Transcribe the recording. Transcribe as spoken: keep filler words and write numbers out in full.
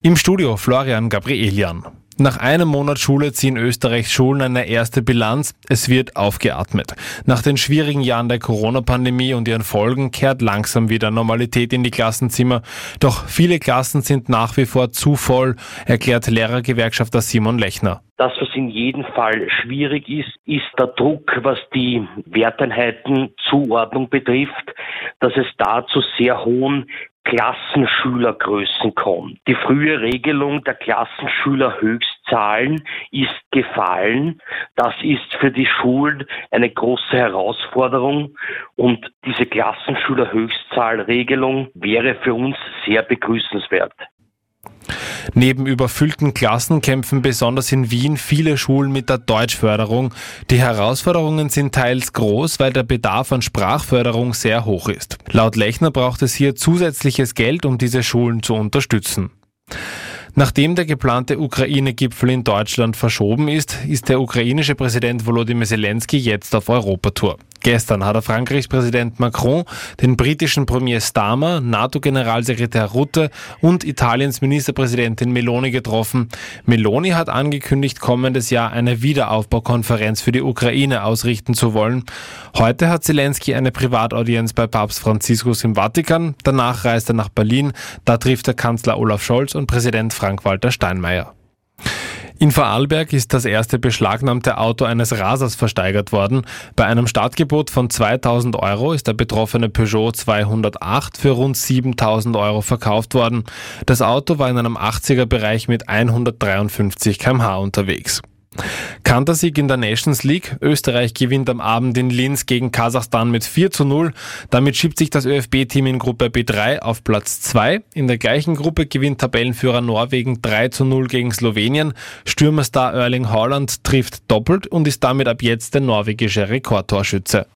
Im Studio Florian Gabrielian. Nach einem Monat Schule ziehen Österreichs Schulen eine erste Bilanz. Es wird aufgeatmet. Nach den schwierigen Jahren der Corona-Pandemie und ihren Folgen kehrt langsam wieder Normalität in die Klassenzimmer. Doch viele Klassen sind nach wie vor zu voll, erklärt Lehrergewerkschafter Simon Lechner. Das, was in jedem Fall schwierig ist, ist der Druck, was die Werteinheitenzuordnung betrifft, dass es da zu sehr hohen Klassenschülergrößen kommt. Die frühe Regelung der Klassenschülerhöchstzahlen ist gefallen. Das ist für die Schulen eine große Herausforderung und diese Klassenschülerhöchstzahlregelung wäre für uns sehr begrüßenswert. Neben überfüllten Klassen kämpfen besonders in Wien viele Schulen mit der Deutschförderung. Die Herausforderungen sind teils groß, weil der Bedarf an Sprachförderung sehr hoch ist. Laut Lechner braucht es hier zusätzliches Geld, um diese Schulen zu unterstützen. Nachdem der geplante Ukraine-Gipfel in Deutschland verschoben ist, ist der ukrainische Präsident Volodymyr Zelensky jetzt auf Europatour. Gestern hat er Frankreichs Präsident Macron, den britischen Premier Starmer, NATO-Generalsekretär Rutte und Italiens Ministerpräsidentin Meloni getroffen. Meloni hat angekündigt, kommendes Jahr eine Wiederaufbaukonferenz für die Ukraine ausrichten zu wollen. Heute hat Zelensky eine Privataudienz bei Papst Franziskus im Vatikan. Danach reist er nach Berlin. Da trifft er Kanzler Olaf Scholz und Präsident Frank-Walter Steinmeier. In Vorarlberg ist das erste beschlagnahmte Auto eines Rasers versteigert worden. Bei einem Startgebot von zweitausend Euro ist der betroffene Peugeot zweihundertacht für rund siebentausend Euro verkauft worden. Das Auto war in einem achtziger-Bereich mit hundertdreiundfünfzig Kilometer pro Stunde unterwegs. Kantersieg in der Nations League. Österreich gewinnt am Abend in Linz gegen Kasachstan mit vier zu null. Damit schiebt sich das ÖFB-Team in Gruppe B drei auf Platz zwei. In der gleichen Gruppe gewinnt Tabellenführer Norwegen drei zu null gegen Slowenien. Stürmerstar Erling Haaland trifft doppelt und ist damit ab jetzt der norwegische Rekordtorschütze.